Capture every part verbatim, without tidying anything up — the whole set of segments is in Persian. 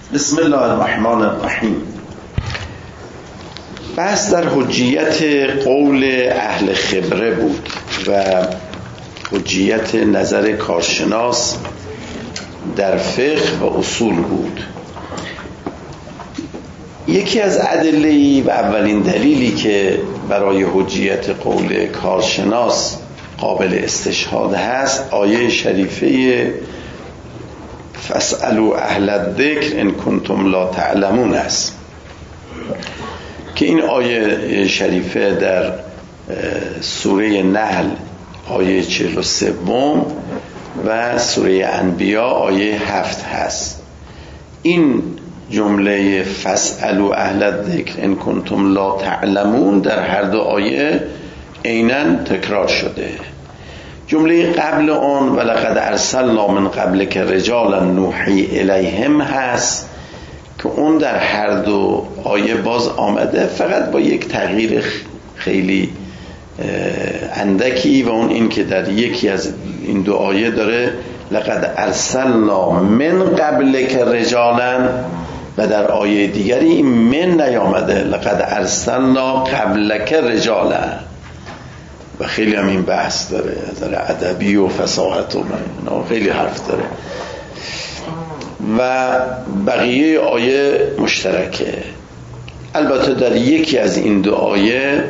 بسم الله الرحمن الرحیم. بحث در حجیت قول اهل خبره بود و حجیت نظر کارشناس در فقه و اصول بود. یکی از ادله‌ای و اولین دلیلی که برای حجیت قول کارشناس قابل استشهاد هست آیه شریفه فاسألوا اهل الذکر ان کنتم لا تعلمون است که این آیه شریفه در سوره نحل آیه چهل و سه و سوره انبیا آیه هفت هست. این جمله فاسألوا اهل الذکر ان کنتم لا تعلمون در هر دو آیه عیناً تکرار شده. جمله قبل آن ولقد ارسلنا من قبلک رجالا نوحی الیهم هست که اون در هر دو آیه باز آمده، فقط با یک تغییر خیلی اندکی و اون این که در یکی از این دو آیه داره لقد ارسلنا من قبلک رجالا و در آیه دیگری این من نیامده لقد ارسلنا قبلک رجالا و خیلی هم این بحث داره از ادبی و فصاحت و من خیلی حرف داره و بقیه آیه مشترکه. البته در یکی از این دو آیه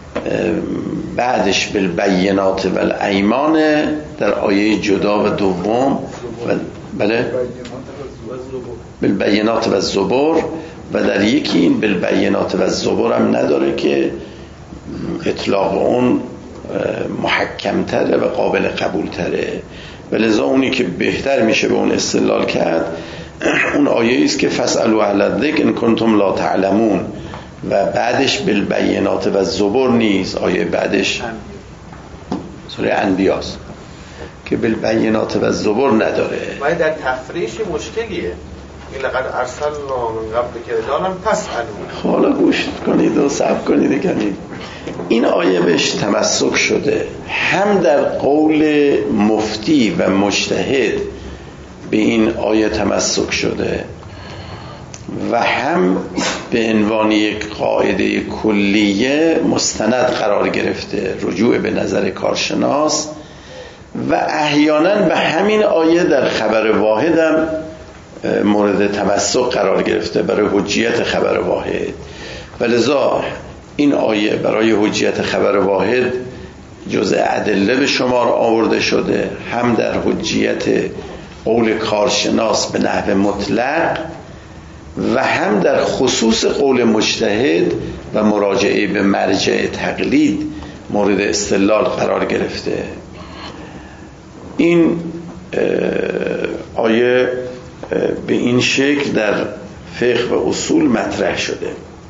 بعدش بالبینات و الایمان در آیه جدا و دوم و بله بالبینات و الزبور و در یکی این بالبینات و الزبور هم نداره که اطلاق اون محکم‌تره و قابل قبول‌تره و لذا اونی که بهتر میشه به اون استدلال کرد اون آیه است که فاسألوا اهل الذکر ان کنتم لا تعلمون و بعدش بالبینات و الزبور نیست، آیه بعدش سوره انبیاست که بالبینات و الزبور نداره. ولی در تفریش مشکلیه. این لقد ارسلنا من قبلک رجالا فاسألوا. حالا گوش کنید و صبر کنید کنید. این آیه بهش تمسک شده، هم در قول مفتی و مجتهد به این آیه تمسک شده و هم به عنوان یک قاعده کلیه مستند قرار گرفته، رجوع به نظر کارشناس و احیانا به همین آیه در خبر واحد هم مورد تمسک قرار گرفته برای حجیت خبر واحد و لذا این آیه برای حجیت خبر واحد جزء ادله به شمار آورده شده، هم در حجیت قول کارشناس به نحو مطلق و هم در خصوص قول مجتهد و مراجعه به مرجع تقلید مورد استدلال قرار گرفته. این آیه به این شکل در فقه و اصول مطرح شده.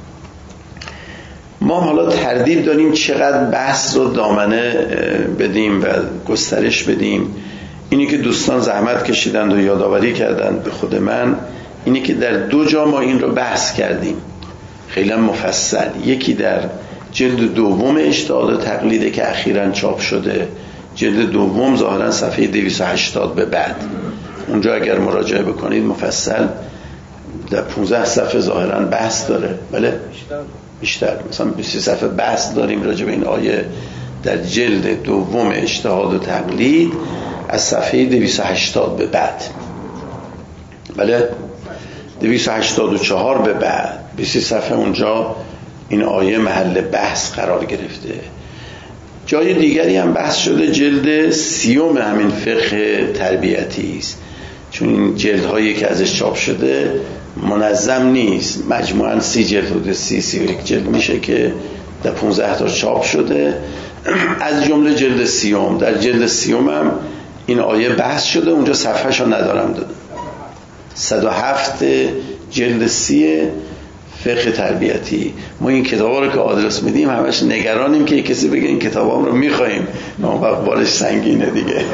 ما حالا تردید داریم چقدر بحث رو دامنه بدیم و گسترش بدیم. اینی که دوستان زحمت کشیدند و یادآوری کردند به خود من، اینی که در دو جا ما این رو بحث کردیم خیلی مفصل. یکی در جلد دوم اجتهاد تقلیده که اخیراً چاپ شده، جلد دوم ظاهراً صفحه دویست و هشتاد به بعد، اونجا اگر مراجعه بکنید مفصل در پانزده صفحه ظاهراً بحث داره. بله بیشتر، مثلا بیست صفحه بحث داریم راجع به این آیه در جلد دوم اجتهاد و تقلید از صفحه دویست و هشتاد به بعد. بله دویست و هشتاد و چهار به بعد بیست صفحه اونجا این آیه محل بحث قرار گرفته. جای دیگری هم بحث شده جلد سیوم همین فقه تربیتی است، چون این جلدهایی که ازش چاپ شده منظم نیست، مجموعاً سی جلد بوده، سی سی و یک جلد میشه که در پانزده تا چاپ شده، از جمله جلد سیوم. در جلد سیوم هم این آیه بحث شده، اونجا صفحه‌شو ندارم داده، صد و هفت جلد سی فقه تربیتی. ما این کتابا رو که آدرس میدیم همش نگرانیم که کسی بگه این کتابا رو میخوایم، ما وقت بالش سنگینه دیگه.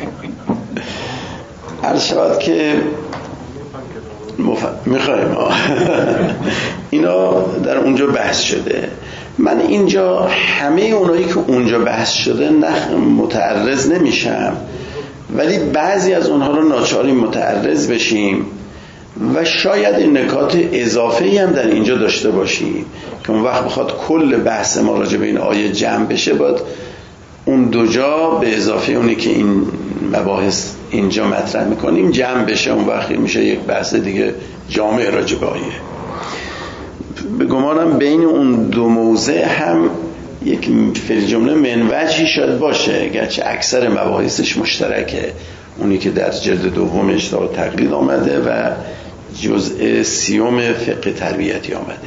عرض شود که مف... میخوایم اینا در اونجا بحث شده. من اینجا همه اونایی که اونجا بحث شده نه متعرض نمیشم، ولی بعضی از اونها رو ناچاریم متعرض بشیم و شاید این نکات اضافه‌ای هم در اینجا داشته باشیم که اون وقت بخواد کل بحث ما راجع به این آیه جمع بشه، باید اون دو جا به اضافه اونی که این مباحث اینجا مطرح میکنیم جمع بشه، اون وقت میشه یک بحث دیگه جامع راجع به آیه. به گمانم بین اون دو موضع هم یک فعل جمله منوجی شاید باشه، گرچه اکثر مباحثش مشترکه، اونی که در جلد دوم اشتراک تقلید آمده و جزء سیوم فقه تربیتی آمده.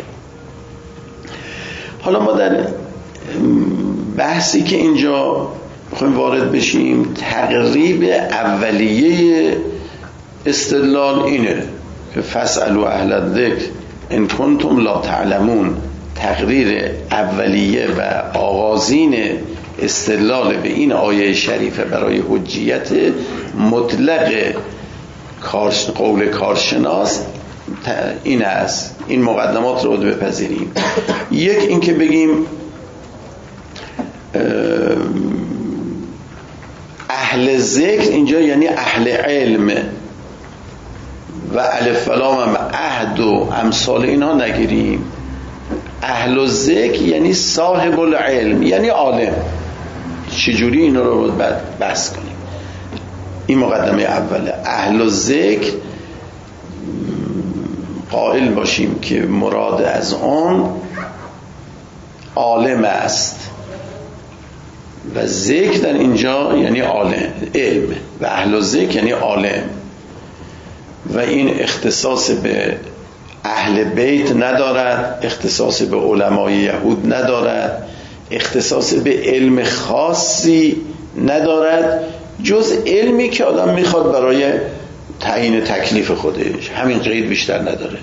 حالا ما در بحثی که اینجا میخوایم وارد بشیم، تقریب اولیه استدلال اینه که فاسألوا اهل الذکر ان کنتم لا تعلمون. تقریر اولیه و آغازین استدلال به این آیه شریفه برای حجیت مطلق قول کارشناس این است. این مقدمات رو بپذیریم. یک این که بگیم اهل ذکر اینجا یعنی اهل علم و الف و لام هم عهد و امثال اینها نگیریم. اهل ذکر یعنی صاحب العلم، یعنی عالم. چجوری اینا رو باید بحث کنیم؟ این مقدمه اوله. اهل ذکر قائل باشیم که مراد از آن عالم است و ذکر در اینجا یعنی عالم، علم، و اهل ذکر یعنی عالم. و این اختصاص به اهل بیت ندارد، اختصاص به علمای یهود ندارد، اختصاص به علم خاصی ندارد جز علمی که آدم میخواد برای تعیین تکلیف خودش، همین قید بیشتر نداره.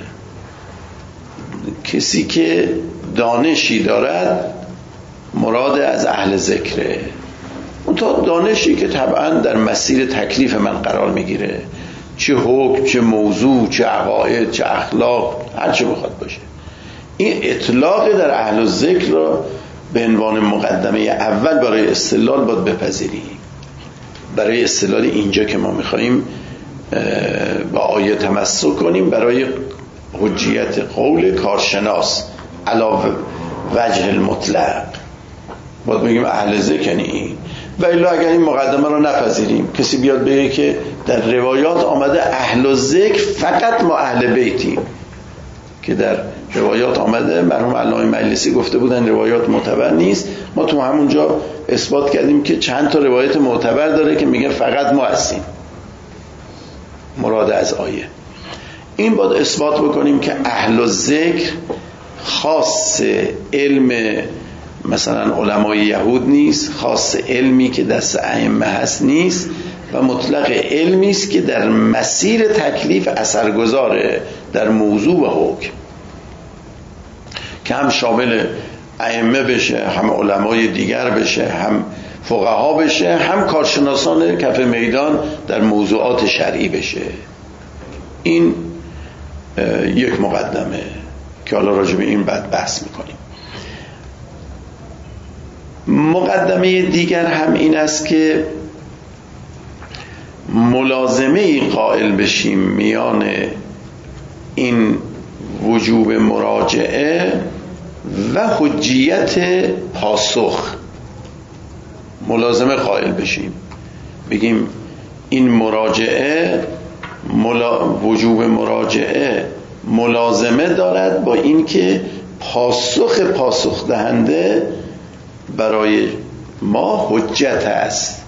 کسی که دانشی دارد مراد از اهل ذکره، اون تا دانشی که طبعا در مسیر تکلیف من قرار میگیره، چه حکم، چه موضوع، چه عقاید، چه اخلاق، هر چه بخواد باشه. این اطلاق در اهل ذکر را به عنوان مقدمه اول برای استدلال باید بپذیریم. برای استدلال اینجا که ما میخواییم با آیه تمسک کنیم برای حجیت قول کارشناس علاوه وجه المطلق، باید بگیم اهل ذکر یعنی این. و الا اگر این مقدمه رو نپذیریم، کسی بیاد بگه که در روایات آمده اهل ذکر فقط ما اهل بیتیم، که در روایات آمده، مرحوم علامه مجلسی گفته بودن روایات معتبر نیست، ما تو همونجا اثبات کردیم که چند تا روایت معتبر داره که میگه فقط ما هستیم مراد از آیه. این باید اثبات بکنیم که اهل ذکر خاص علم مثلا علمای یهود نیست، خاص علمی که دست ائمه هست نیست، و مطلق علمی است که در مسیر تکلیف اثرگذاره در موضوع و حکم، که هم شامل ائمه بشه، هم علمای دیگر بشه، هم فقها بشه، هم کارشناسان کف میدان در موضوعات شرعی بشه. این یک مقدمه که حالا راجع به این بعد بحث میکنیم. مقدمه دیگر هم این است که ملازمه قائل بشیم میان این وجوب مراجعه و حجیت پاسخ. ملازمه قائل بشیم، بگیم این مراجعه ملا... وجوب مراجعه ملازمه دارد با این که پاسخ پاسخ دهنده برای ما حجت است،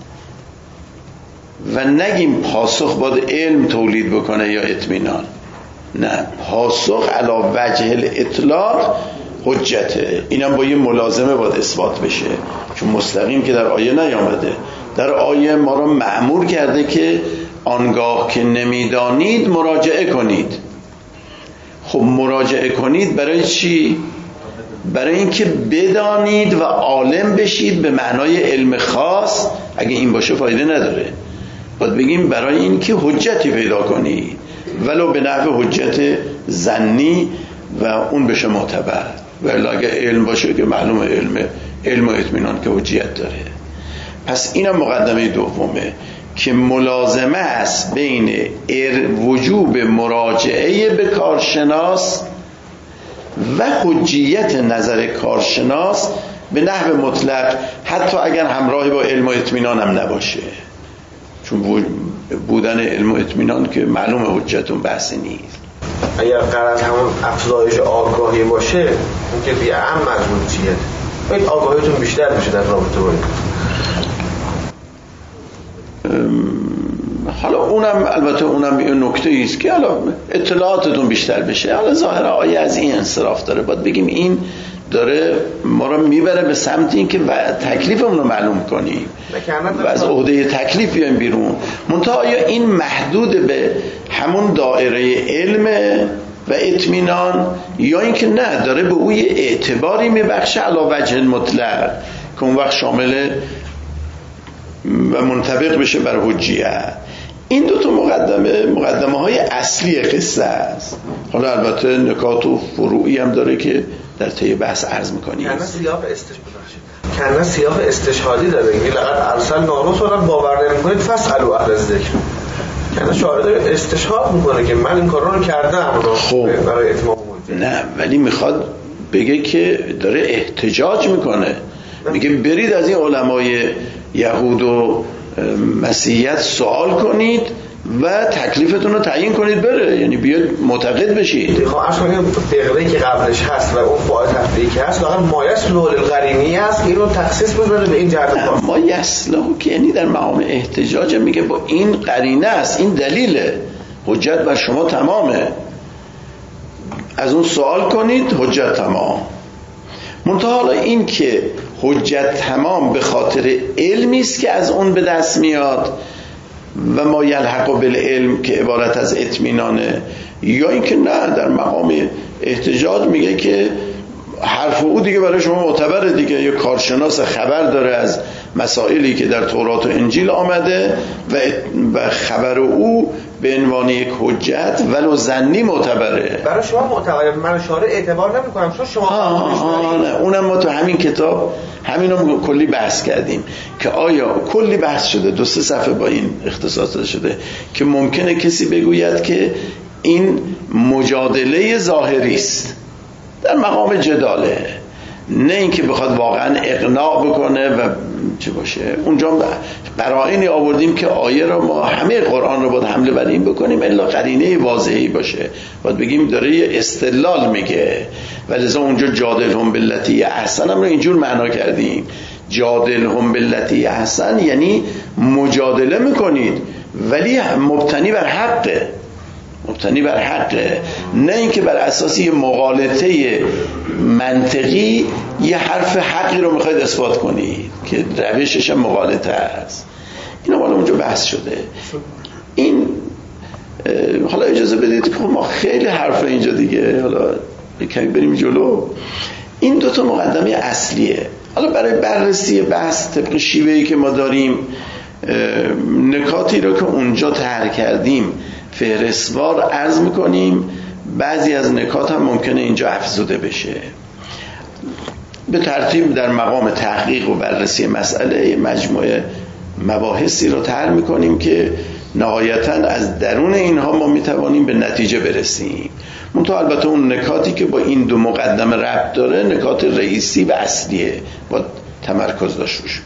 و نگیم پاسخ باید علم تولید بکنه یا اطمینان. نه، پاسخ علی وجه الاطلاق حجته. اینم با یه ملازمه باید اثبات بشه، چون مستقیم که در آیه نیامده. در آیه ما را مأمور کرده که آنگاه که نمیدانید مراجعه کنید. خب مراجعه کنید برای چی؟ برای اینکه بدانید و عالم بشید به معنای علم خاص. اگه این باشه فایده نداره. باید بگیم برای اینکه حجتی پیدا کنید، ولو به نحو حجت ظنی و اون بشه معتبر. ولی اگه علم باشه که معلومه علم علم و اطمینان که حجیت داره. پس اینم مقدمه دومه که ملازمه است بین وجوب مراجعه به کارشناس و حجیت نظر کارشناس به نحو مطلق، حتی اگر همراه با علم و اطمینان هم نباشه، چون بودن علم و اطمینان که معلوم حجتون بحثی نیست. اگر غرض همون افزایش آگاهی باشه اون که بیعم از حجیت، باید آگاهیتون بیشتر بشه در رابطه با این. حالا اونم البته اونم یه نکته ایست که حالا اطلاعاتتون بیشتر بشه. حالا ظاهرا آیه از این انصراف داره، باید بگیم این داره ما رو میبره به سمت این که تکلیفمون رو معلوم کنیم و از عهده تکلیف بیایم بیرون. منتها آیا این محدود به همون دایره علم و اطمینان، یا اینکه نه داره به او اعتباری میبخشه علی وجه مطلق که اون وقت شامل و منطبق بشه بر حجیت؟ این دو تا مقدمه مقدمه های اصلی قصه است. حالا البته نکات و فروعی هم داره که در طی بحث عرض می‌کنیم. کنه سیاق استشهادی کنه سیاق استشهادی داره، میگه لقد ارسلنا رسلا باور نمی‌کنید فاسالوا اهل الذکر. کنه شاعر داره استشهاد میکنه که من این کارا رو کردم خب برای اتمام حجت. نه ولی میخواد بگه که داره احتجاج میکنه، میگه برید از این علمای یهود و مسیحیت سوال کنید و تکلیفتون رو تعیین کنید بره، یعنی بیاد معتقد بشید. خب اصلا این فقره که قبلش هست و اون فاعل تفریعی که هست واقعا مایس لول القرینی هست، اینو تخصیص بذاره به این جهت خاص. مایس له که یعنی در مقام احتجاج میگه با این قرینه است، این دلیله، حجت بر شما تمامه، از اون سوال کنید حجت تمام. منتها حالا این که حجت تمام به خاطر علمی است که از اون به دست میاد و ما یلحق بالعلم که عبارت از اطمینانه، یا اینکه نه در مقام احتجاج میگه که حرف او دیگه برای شما معتبره دیگه، یه کارشناس خبر داره از مسائلی که در تورات و انجیل آمده و خبر او به عنوان یک حجت ولو ظنی معتبره. برای شما معتبره، من شارع اعتبار نمی‌کنم چون شما ها نه اونم ما تو همین کتاب همینو کلی بحث کردیم که آیا کلی بحث شده، دو سه صفحه با این اختصاص شده که ممکنه کسی بگوید که این مجادله ظاهری است در مقام جداله، نه اینکه بخواد واقعا اقناع بکنه و چه باشه. اونجا قرائنی آوردیم که آیه را ما همه قرآن رو باید حمله بر این بکنیم الا قرینه واضحی باشه، باید بگیم داره یه استدلال میگه، ولذا اونجا جادلهم باللتی احسن هم رو اینجور معنا کردیم. جادلهم باللتی احسن یعنی مجادله میکنید ولی مبتنی بر حقه، مبتنی بر حقه، نه اینکه بر اساس یه مغالطه منطقی یه حرف حقی رو میخواید اثبات کنید که روشش هم مغالطه است. اینا مال اونجا بحث شده. این حالا اجازه بدید که ما خیلی حرف اینجا دیگه، حالا کمی بریم جلو. این دو تا مقدمه اصلیه. حالا برای بررسی بحث طبق شیوهی که ما داریم نکاتی رو که اونجا طرح کردیم فهرستوار عرض میکنیم، بعضی از نکات هم ممکنه اینجا افزوده بشه. به ترتیب در مقام تحقیق و بررسی مسئله مجموعه مباحثی رو طرح میکنیم که نهایتاً از درون اینها ما میتوانیم به نتیجه برسیم. منتها البته اون نکاتی که با این دو مقدمه ربط داره نکات رئیسی و اصلیه، با تمرکز داشته روش.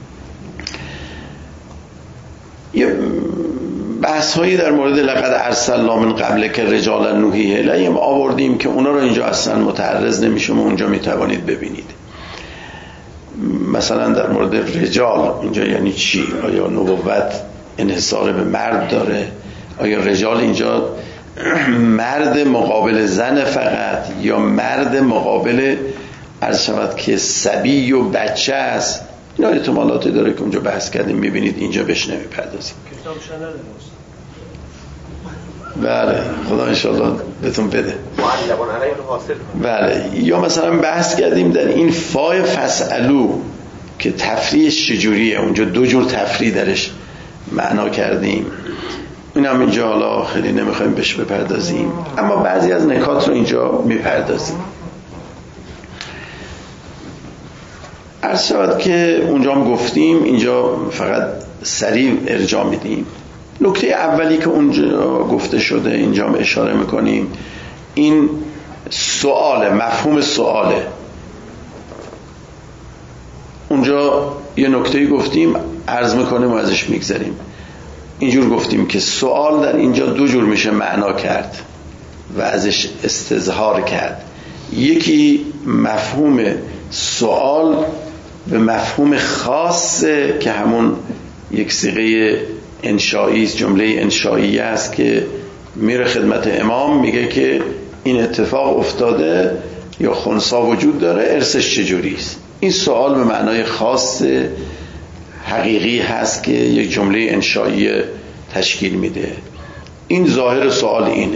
یه بحث هایی در مورد لقد ارسلنا من قبل که رجالا نوحی الیهم آوردیم که اونا رو اینجا اصلا متعرض نمیشم و اونجا میتوانید ببینید. مثلا در مورد رجال اینجا یعنی چی؟ آیا نبوت انحصار به مرد داره؟ آیا رجال اینجا مرد مقابل زن فقط یا مرد مقابل عرض شود که صبی و بچه است؟ اینا احتمالاتی داره که اونجا بحث کردیم، میبینید اینجا بهش نمیپردازیم. کتاب شنل بله خدا انشاءالله بهتون بده. بله یا مثلا بحث کردیم در این فای فسالو که تفریحش چجوریه، اونجا دو جور تفریح درش معنا کردیم، این هم اینجا حالا خیلی نمیخوایم بهش بپردازیم، اما بعضی از نکات رو اینجا میپردازیم. عرض شود که اونجا هم گفتیم اینجا فقط سریع ارجاع میدیم. نکته اولی که اونجا گفته شده اینجا هم اشاره میکنیم، این سؤال، مفهوم سؤاله. اونجا یه نکته گفتیم عرض میکنیم و ازش میگذاریم. اینجور گفتیم که سؤال در اینجا دو جور میشه معنا کرد و ازش استظهار کرد. یکی مفهوم سؤال به مفهوم خاصه که همون یک صیغه انشایی است، جمله انشایی است که میره خدمت امام میگه که این اتفاق افتاده یا خنثی وجود داره، ارثش چجوری است. این سوال به معنای خاص حقیقی هست که یک جمله انشایی تشکیل میده. این ظاهر سوال اینه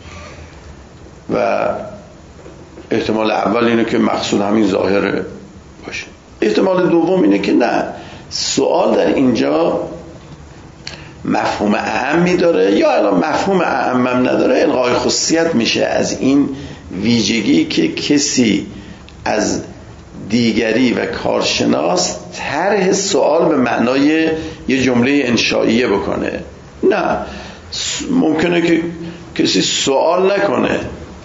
و احتمال اول اینه که مقصود همین ظاهر باشه. احتمال دوم اینه که نه، سوال در اینجا مفهوم اعمی داره یا الان مفهوم اعمم نداره، الغای خصوصیت میشه از این ویژگی که کسی از دیگری و کارشناس طرح سوال به معنای یه جمله انشائیه بکنه. نه، ممکنه که کسی سوال نکنه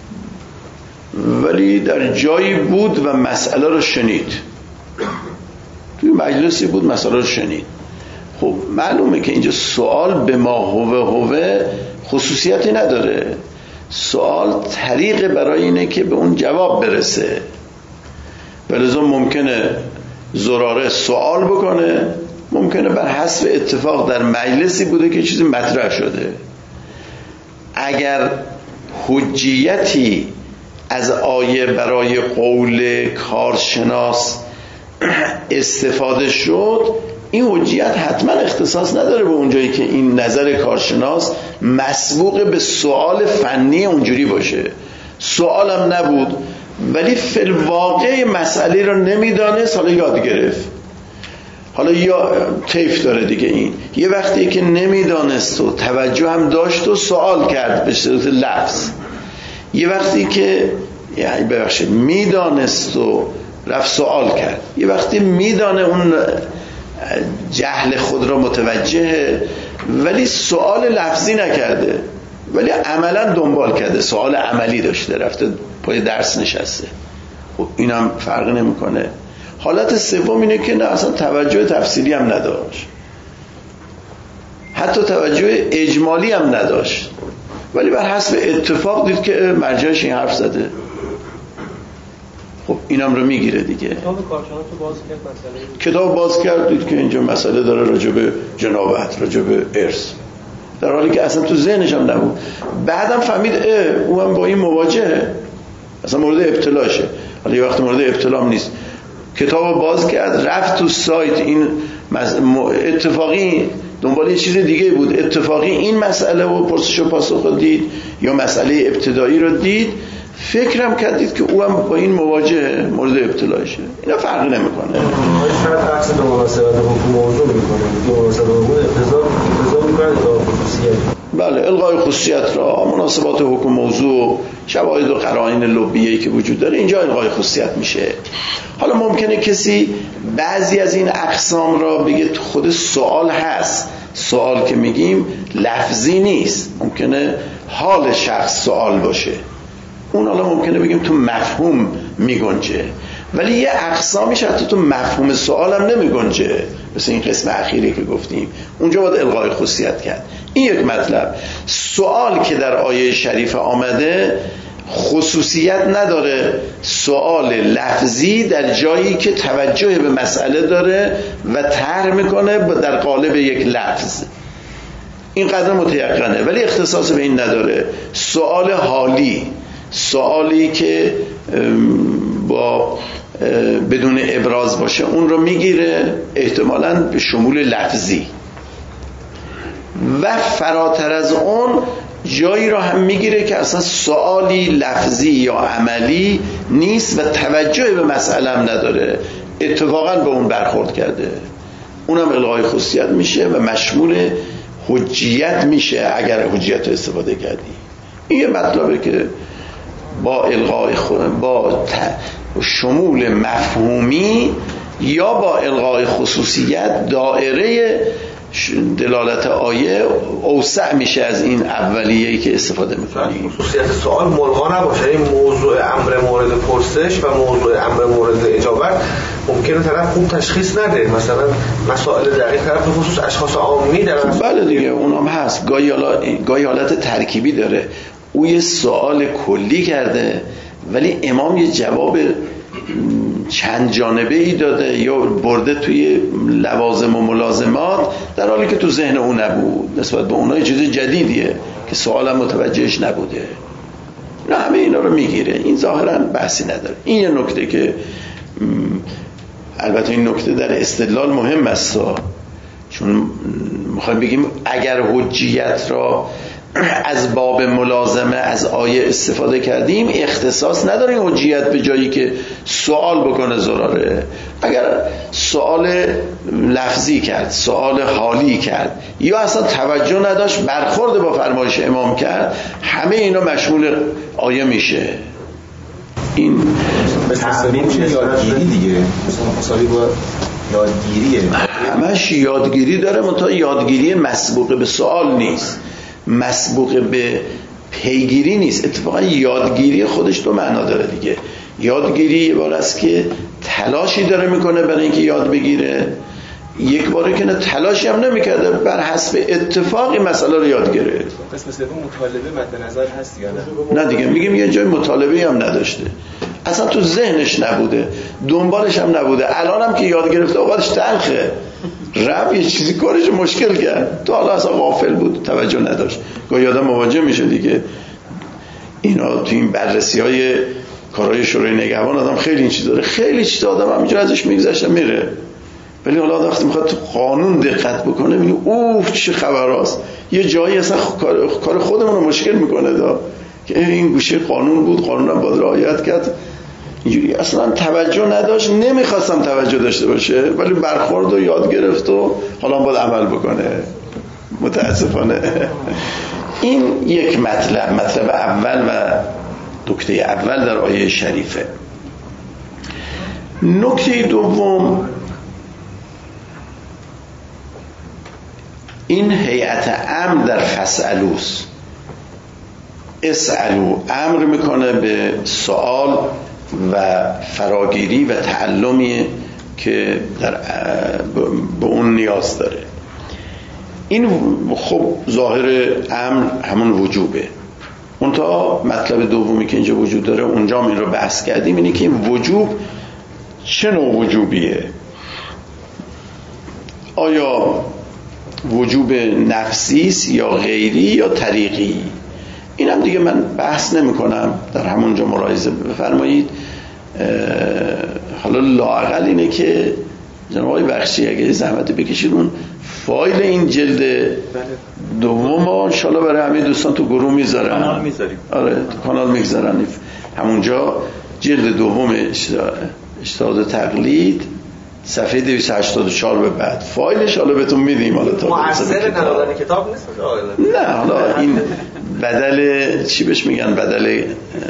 ولی در جایی بود و مسئله رو شنید، توی مجلسی بود مسئله رو شنید. خب معلومه که اینجا سوال به ما هوه هوه خصوصیتی نداره. سوال طریق برای اینه که به اون جواب برسه. ولذا ممکنه زراره سوال بکنه، ممکنه بر حسب اتفاق در مجلسی بوده که چیزی مطرح شده. اگر حجیتی از آیه برای قول کارشناس استفاده شد، این حجیت حتما اختصاص نداره به اونجایی که این نظر کارشناس مسبوق به سوال فنی اونجوری باشه. سوالم نبود ولی فی الواقع مسئله رو نمیدانست، حالا یاد گرفت، حالا یا طیف داره دیگه. این یه وقتی که نمیدانست و توجه هم داشت و سوال کرد به صورت لفظ، یه وقتی که یعنی ببخشید میدانست و رفت سوال کرد، یه وقتی میدانه اون جهل خود را متوجه ولی سوال لفظی نکرده، ولی عملا دنبال کرده، سوال عملی داشته، رفته پای درس نشسته. خب اینم فرق نمیکنه. حالت سوم اینه که نه اصلا توجه تفصیلی هم نداشت، حتی توجه اجمالی هم نداشت، ولی بر حسب اتفاق دید که مرجعش این حرف زده. خب اینم رو میگیره دیگه. کتاب کارشناس رو باز کرد، مسئله کتاب باز کرد، دید که اینجا مسئله داره راجع به جنابت، راجع به ارث، در حالی که اصلا تو ذهنش هم نبود. بعدم فهمید اه او هم با این مواجهه، اصلا مورد ابتلاشه. حالا یه وقت مورد ابتلام نیست. کتاب باز کرد، رفت تو سایت، این اتفاقی دنبال یه چیز دیگه بود، اتفاقی این مسئله و پرسش و پاسخ دید یا مسئله ابتدایی رو دید، فکرم کردید که او هم با این مواجه مورد ابتلاشه. اینا فرق نمیکنه. شاید عکس دو مناسبت حکم موضوع میکنه، دو مناسبت حکم اقتضا اقتضا میکنه تا خصوصیت. بله، الغای خصوصیت را، مناسبات حکم موضوع، شواهد و قرائن لبیه‌ای که وجود داره، اینجا الغای خصوصیت میشه. حالا ممکنه کسی بعضی از این اقسام را بگه خود سوال هست، سوال که میگیم لفظی نیست، ممکنه حال شخص سوال باشه، اون حالا ممکنه بگیم تو مفهوم میگنجه، ولی یه اقسامیش حتی تو مفهوم سوال هم نمیگنجه، مثل این قسم اخیری که گفتیم، اونجا باید الغای خصوصیت کرد. این یک مطلب. سوال که در آیه شریفه آمده خصوصیت نداره، سوال لفظی در جایی که توجه به مسئله داره و طرح میکنه در قالب یک لفظ، این قدر متیقنه، ولی اختصاص به این نداره. سوال حالی، سوالی که با بدون ابراز باشه، اون رو میگیره احتمالاً به شمول لفظی، و فراتر از اون جایی رو هم میگیره که اصلا سوالی لفظی یا عملی نیست و توجه به مسئله هم نداره، اتفاقاً به اون برخورد کرده، اونم الغای خصوصیت میشه و مشمول حجیت میشه اگر حجیت رو استفاده کردی. این یه مطلبه که با الغای خود، با شمول مفهومی یا با الغای خصوصیت دائره دلالت آیه اوسع میشه از این اولیه‌ای که استفاده میکنیم. خصوصیت سوال ملغا نباشه، این موضوع امر مورد پرسش و موضوع امر مورد اجابت ممکنه طرف خوب تشخیص نده، مثلا مسائل دقیق طرف به خصوص اشخاص عامی در بله دیگه اونم هست، گاهی گاهی حالت ترکیبی داره، او یه سوال کلی کرده ولی امام یه جواب چند جانبه ای داده یا برده توی لوازم و ملازمات در حالی که تو ذهن اون نبود، نسبت به اونها چیز جدیدیه که سوالم متوجهش نبوده. نه همه اینا رو میگیره، این ظاهرا بحثی نداره. این یه نکته که البته این نکته در استدلال مهم است، چون میخوایم بگیم اگر حجیت را از باب ملازمه از آیه استفاده کردیم اختصاص نداره این حجیت به جایی که سوال بکنه ضراره. اگر سوال لفظی کرد، سوال حالی کرد یا اصلا توجه نداشت برخورد با فرمایش امام کرد، همه اینا مشمول آیه میشه. این تعمیم یادگیری دیگه، مثلا با یادگیریه، همش یادگیری داره، منتها یادگیری مسبوق به سوال نیست، مسبوق به پیگیری نیست. اتفاقا یادگیری خودش دو معنا داره دیگه. یادگیری یه بار است که تلاشی داره میکنه برای اینکه یاد بگیره، یک باره که نه تلاشی هم نمیکرده، بر حسب اتفاقی مسئله رو یاد گرفت. قسم سوم مطالبه مد نظر هست یا نه؟ نه دیگه، میگیم یه جای مطالبه هم نداشته، اصلا تو ذهنش نبوده، دنبالش هم نبوده، الان هم که یاد گرفته اوقاتش تلخه، رب یه چیزی کارش مشکل کرد، تو حالا اصلا غافل بود، توجه نداشت. گاهی آدم مواجه میشه دیگه، اینا تو این بررسی های کارهای شورای نگهبان آدم خیلی این چیز داره، خیلی چیز آدم همینجور ازش میگذشته میره، ولی حالا وقتی میخواد تو قانون دقت بکنه میگه اوف چه خبراست، یه جایی اصلا کار خودمون رو مشکل میکنه دا که این گوشه قانون بود، قانون هم باید رعایت کرد، اینجوری اصلا توجه نداشت، نمیخواستم توجه داشته باشه ولی برخورد و یاد گرفت و حالا باید عمل بکنه. متاسفانه این یک مطلب مطلب اول و نکته اول در آیه شریفه. نکته دوم، این هیئت امر در فسألوس، اسألو امر میکنه به سوال و فراگیری و تعلمی که در به اون نیاز داره. این خب ظاهر امر همون وجوبه، منتها مطلب دومی که اینجا وجود داره اونجا هم این رو بحث کردیم، اینه که این وجوب چه نوع وجوبیه؟ آیا وجوب نفسیست یا غیری یا طریقی؟ این هم دیگه من بحث نمی کنم، در همونجا ملاحظه بفرمایید. حالا لااقل اینه که جناب آقای بخشی اگه زحمت بکشید اون فایل این جلد دوم رو انشالله برای همه دوستان تو گروه میذارن، کانال میذاریم، آره تو کانال میذارن، همونجا جلد دوم اجتهاد تقلید صفحه دویست و هشتاد و چهار به بعد فایلش حالا بهتون میدیم. حالا تا مؤثر ندادن کتاب نیست؟ نه حالا این بدل چی بهش میگن، بدل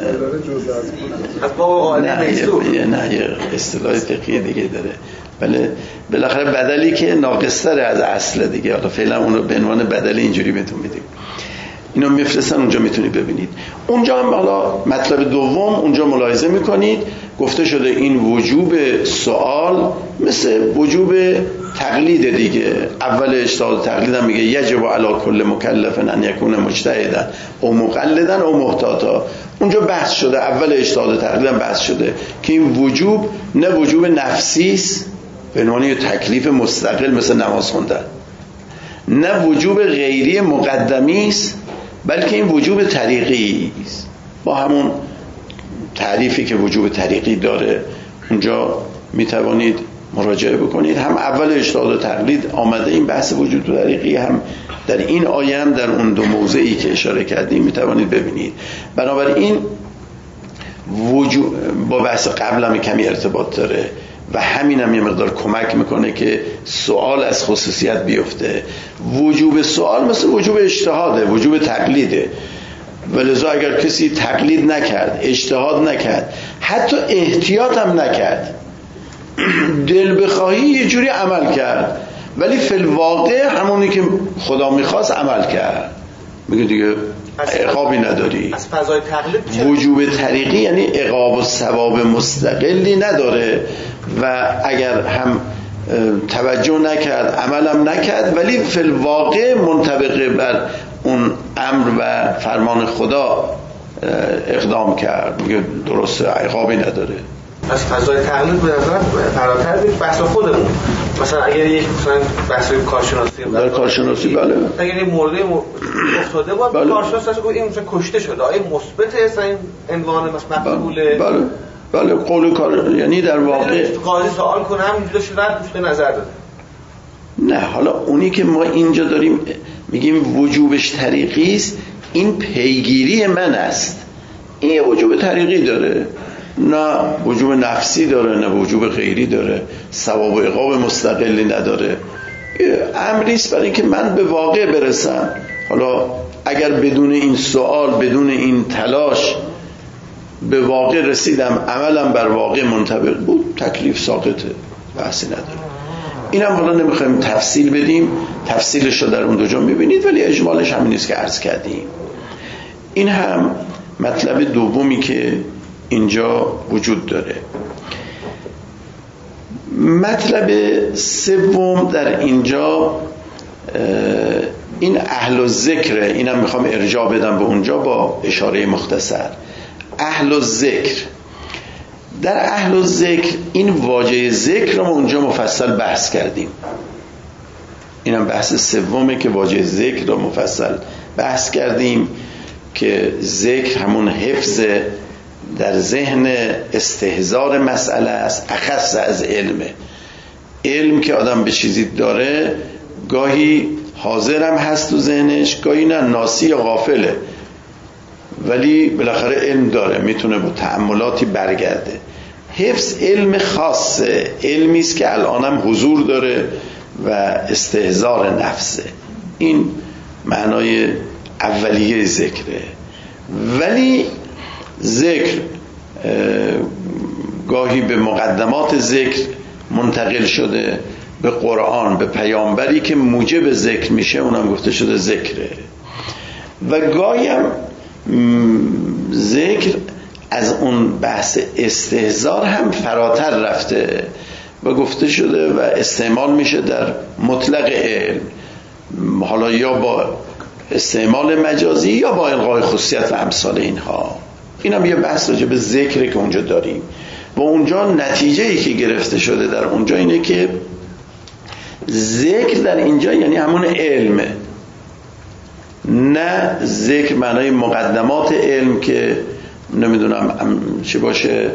از باب نه یه نه یه اصطلاح فقهی دیگه داره، بله بالاخره بدلی که ناقص‌تر از اصل دیگه. حالا فعلا اون رو به عنوان بدل اینجوری بهتون میدیم، اینو میفرستن اونجا میتونید ببینید. اونجا هم حالا مطلب دوم اونجا ملاحظه میکنید گفته شده این وجوب سوال مثل وجوب تقلید دیگه. اول اجتهاد تقلید هم میگه یجب علی کل مکلف ان یکون مجتهدا او مقلدا او محتاطا. اونجا بحث شده، اول اجتهاد تقلید هم بحث شده که این وجوب نه وجوب نفسی است به عنوان تکلیف مستقل مثل نماز خوندن، نه وجوب غیری مقدمی است، بلکه این وجوب طریقی است با همون تعریفی که وجوب طریقی داره. اونجا میتوانید مراجعه بکنید، هم اول اجتهاد و تقلید آمده این بحث وجوب طریقی، هم در این آیه هم در اون دو موضعی که اشاره کردیم میتوانید ببینید. بنابراین وجوب با بحث قبل هم کمی ارتباط داره و همین هم یه مقدار کمک میکنه که سوال از خصوصیت بیفته. وجوب سوال مثل وجوب اجتهاده، وجوب تقلیده، ولذا اگر کسی تقلید نکرد، اجتهاد نکرد، حتی احتیاط هم نکرد، دل بخواهی یه جوری عمل کرد، ولی فی الواقع همونی که خدا میخواست عمل کرد. میگه دیگه عقابی نداری. از فضای تقلید چه؟ وجوب طریقی یعنی عقاب و ثواب مستقلی نداره و اگر هم توجه نکرد عملم نکرد ولی فی الواقع منطبق بر اون امر و فرمان خدا اقدام کرد، میگه درسته عقابی نداره. از فضای تقلید به نظر فراتر بیت بحث خودمون. مثلا اگر یک مثلا بحث کارشناسی در کارشناسی بله اگر این مورد افتاده بود بله. کارشناس اصلا این مثلا کشته شده آیا مثبت است این عنوان مثلا مقبوله؟ بله بله قول کار یعنی در واقع قاضی سوال کنه همینجوری شده رد به نظر داده. نه حالا اونی که ما اینجا داریم میگیم وجوبش طریقی است، این پیگیری من است. این یه وجوب طریقی داره، نه وجوب نفسی داره، نه وجوب غیری داره، ثواب و عقاب مستقلی نداره. امری است برای اینکه من به واقع برسم. حالا اگر بدون این سوال، بدون این تلاش به واقع رسیدم، عملم بر واقع منطبق بود، تکلیف ساقطه، بحثی نداره. اینم حالا نمیخوایم تفصیل بدیم، تفصیلش رو در اون دو جا میبینید، ولی اجمالش همین است که عرض کردیم. این هم مطلب دومی که اینجا وجود داره. مطلب سوم در اینجا این اهل الذکر، اینم میخوام ارجاع بدم به اونجا با اشاره مختصر. اهل الذکر، در اهل الذکر این واژه ذکر رو ما اونجا مفصل بحث کردیم. اینم بحث سومه که واژه ذکر رو مفصل بحث کردیم که ذکر همون حفظ در ذهن استحضار مسئله است، اخص از علمه. علم که آدم به چیزی داره گاهی حاضرم هست تو ذهنش، گاهی نه، ناسی یا غافله، ولی بالاخره علم داره، میتونه با تأملاتی برگرده. حفظ علم خاصه، علمی است که الانم حضور داره و استحضار نفسه. این معنای اولیه ذکره. ولی ذکر گاهی به مقدمات ذکر منتقل شده، به قرآن، به پیامبری که موجب ذکر میشه، اونم گفته شده ذکره. و گاهی هم ذکر از اون بحث استحضار هم فراتر رفته و گفته شده و استعمال میشه در مطلق علم، حالا یا با استعمال مجازی یا با الغای خصوصیت و امثال اینها. این هم یه بحث راجع به ذکره که اونجا داریم و اونجا نتیجه‌ای که گرفته شده در اونجا اینه که ذکر در اینجا یعنی همون علمه، نه ذکر معنای مقدمات علم که نمیدونم چی باشه،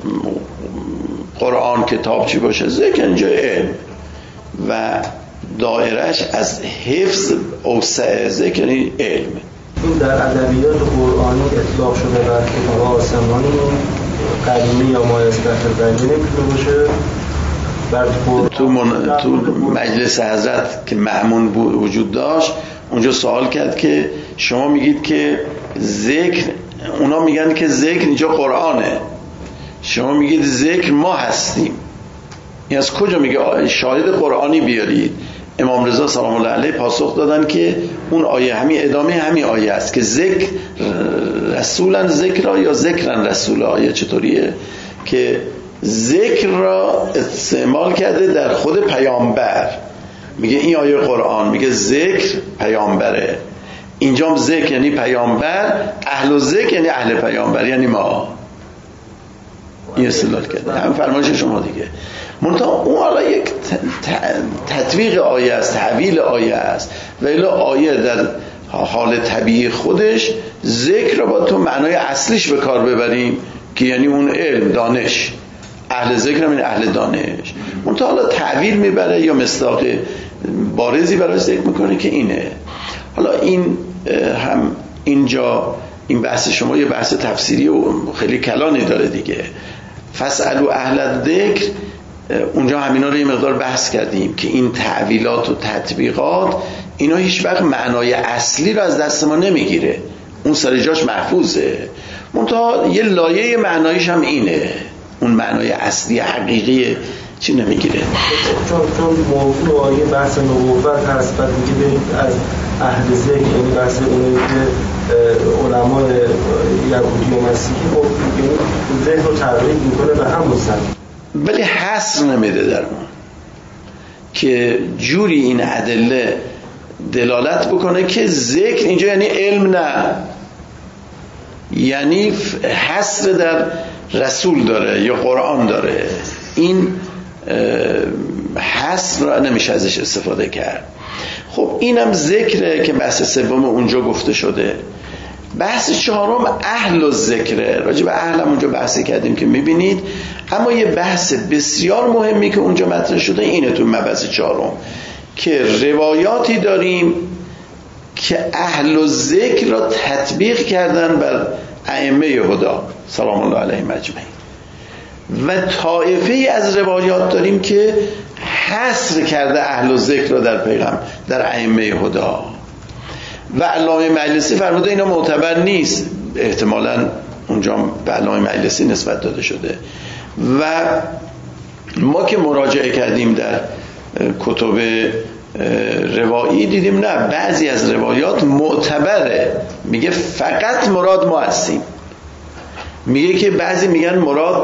قرآن، کتاب چی باشه. ذکر اینجا علم و دایرش از حفظ اوسع، ذکر یعنی علم. این در ادبیات قرآنی اطلاق شده بر کتاب آسمانی قدیمی یا مایستخر قدیمی میتونه باشه. تو, من... تو مجلس حضرت که مأمون وجود داشت، اونجا سوال کرد که شما میگید که ذکر، اونا میگن که ذکر اینجا قرآنه، شما میگید ذکر ما هستیم، این از کجا میگه؟ شاهد قرآنی بیارید. امام رضا سلام الله علیه پاسخ دادن که اون آیه همین ادامه همین آیه است که ذکر رسولن ذکر یا ذکرن رسول. آیه چطوریه که ذکر را استعمال کرده در خود پیامبر، میگه این آیه قرآن میگه ذکر پیامبره، اینجا ذکر یعنی پیامبر، اهل ذکر یعنی اهل پیامبر یعنی ما. این استدلال کرده، هم فرمایش شما دیگه. منتها اون حالا یک تطبیق آیه است، تحویل آیه است، ولی آیه در حال طبیعی خودش ذکر را با تو معنای اصلیش به کار ببریم که یعنی اون علم، دانش. اهل ذکر هم این اهل دانش. منتها حالا تعبیر میبره یا مصداق بارزی برای ذکر میکنه که اینه. حالا این هم اینجا این بحث شما یه بحث تفسیری و خیلی کلانی داره دیگه. فاسألوا اهل الذکر، اونجا همینا رو یه مقدار بحث کردیم که این تعویلات و تطبیقات اینا هیچ وقت معنای اصلی رو از دست ما نمیگیره، اون سر جاش محفوظه. منتها یه لایه معنایش هم اینه، اون معنای اصلی حقیقی چی نمیگیره. چون چون موضوع آیه بحث نبوت هست، بعد میگه برید از اهل ذکر، یعنی بحث اونایی که علمای یهودی و مسیحی خب ذهن رو تغییر میکنه به همون سمت، ولی حصر نمیده در اون که جوری این ادله دلالت بکنه که ذکر اینجا یعنی علم، نه، یعنی حصر در رسول داره یا قرآن داره. این حصر را نمیشه ازش استفاده کرد. خب اینم ذکره که بحث سوم اونجا گفته شده. بحث چهارم اهل الذکره. راجع به اهل هم اونجا بحثی کردیم که میبینید، اما یه بحث بسیار مهمی که اونجا مطرح شده اینه تو مبحث چهارم، که روایاتی داریم که اهل الذکر را تطبیق کردن بر ائمه هدا سلام الله علیهم اجمعین، و طایفه از روایات داریم که حصر کرده اهل الذکر را در پیغمبر در ائمه هدا. و علامه مجلسی فرموده اینا معتبر نیست، احتمالاً اونجا به علامه مجلسی نسبت داده شده. و ما که مراجعه کردیم در کتب روایی دیدیم نه، بعضی از روایات معتبره، میگه فقط مراد ما هستیم. میگه که بعضی میگن مراد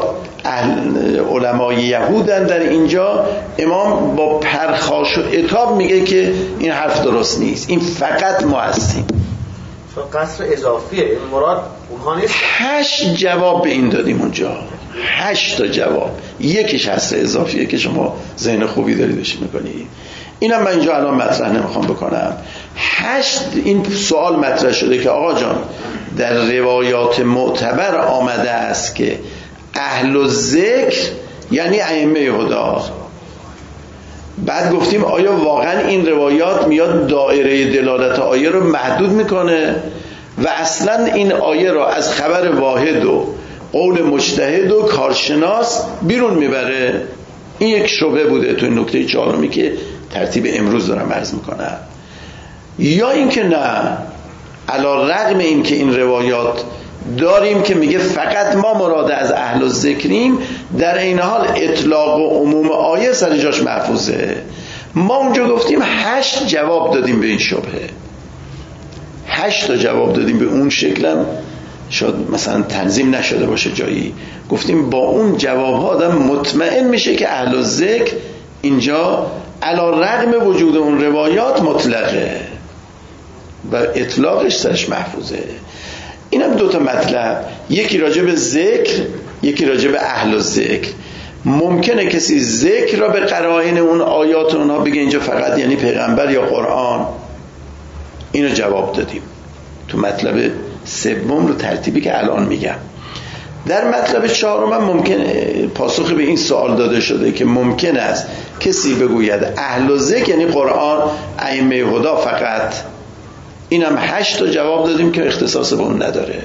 علمای یهودن در اینجا. امام با پرخاش و عتاب میگه که این حرف درست نیست، این فقط ما هستیم. قصر اضافیه، این مراد اونها نیست. هشت جواب به این دادیم اونجا، هشت تا جواب، یکیش حصر اضافیه که شما ذهن خوبی داریدش میکنید. اینم من اینجا الان مطرح نمیخوام بکنم. هشت این سوال مطرح شده که آقا جان در روایات معتبر آمده است که اهل الذکر یعنی ائمه هدا. بعد گفتیم آیا واقعا این روایات میاد دایره دلالت آیه رو محدود میکنه و اصلا این آیه رو از خبر واحد و قول مجتهد و کارشناس بیرون میبره؟ این یک شبهه بوده تو این نکته چهارمی که ترتیب امروز دارم عرض میکنم. یا اینکه نه، علی رغم این که این روایات داریم که میگه فقط ما مراد از اهل الذکریم، در این حال اطلاق و عموم آیه سر جاش محفوظه. ما اونجا گفتیم هشت جواب دادیم به این شبهه، هشت تا جواب دادیم به اون شکلم شاید مثلا تنظیم نشده باشه جایی. گفتیم با اون جواب ها آدم مطمئن میشه که اهل الذکر اینجا علی رغم وجود اون روایات مطلقه و اطلاقش سرش محفوظه. اینم دو تا مطلب، یکی راجع به ذکر، یکی راجع به اهل الذکر. ممکنه کسی ذکر را به قرائن اون آیات اونها بگه اینجا فقط یعنی پیغمبر یا قرآن. اینو جواب دادیم تو مطلب سوم رو ترتیبی که الان میگم. در مطلب چهارم هم ممکن پاسخ به این سوال داده شده که ممکن است کسی بگوید اهل الذکر یعنی قرآن، ائمه هدا فقط. اینم هشت تا جواب دادیم که اختصاص به اون نداره.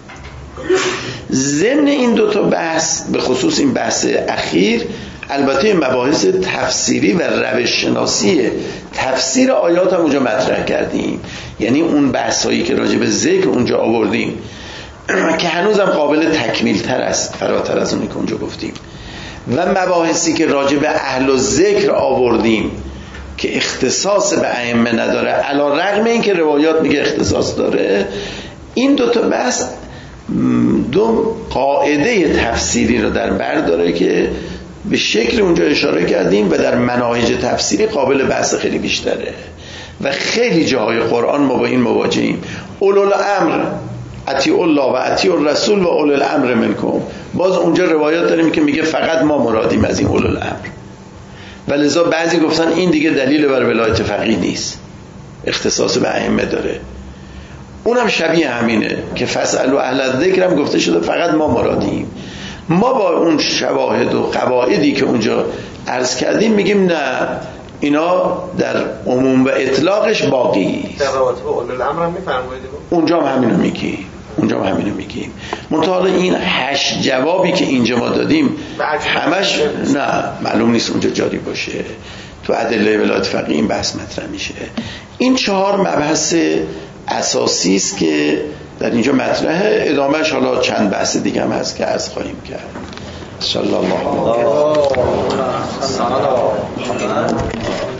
ضمن این دو تا بحث، به خصوص این بحث اخیر، البته مباحث تفسیری و روش شناسی تفسیر آیات هم اونجا مطرح کردیم. یعنی اون بحث هایی که راجع به ذکر اونجا آوردیم که هنوزم قابل تکمیل تر است، فراتر از اونی که اونجا گفتیم. و مباحثی که راجع به اهل الذکر آوردیم که اختصاص به ائمه نداره، علی رغم این که روایات میگه اختصاص داره. این دو تا بحث دو قاعده تفسیری رو در بر داره که به شکل اونجا اشاره کردیم و در مناهج تفسیری قابل بحث خیلی بیشتره و خیلی جاهای قرآن ما با این مواجهیم. اولو الامر اطیعوا الله و اطیعوا الرسول و اولو الامر منکم. باز اونجا روایات داریم که میگه فقط ما مرادیم از این اولو الامر، ولذا بعضی گفتن این دیگه دلیل بر ولایت فقیه نیست، اختصاص به ائمه داره. اونم شبیه همینه که فاسألوا اهل الذکر هم گفته شده فقط ما مرادیم. ما با اون شواهد و قواعدی که اونجا عرض کردیم میگیم نه، اینا در عموم و اطلاقش باقی است. در روایت به اولو الامر هم میفرمایید، اونجا هم همینو میگیم، اونجا هم همینو میگیم. منتها این هشت جوابی که اینجا ما دادیم همش نه معلوم نیست اونجا جاری باشه. تو ادله ولایت فقیه این بحث مطرح میشه. این چهار مبحث اساسی است که در اینجا مطرحه. ادامهش حالا چند بحث دیگه هم هست که عرض خواهیم کرد. صلی الله علیه و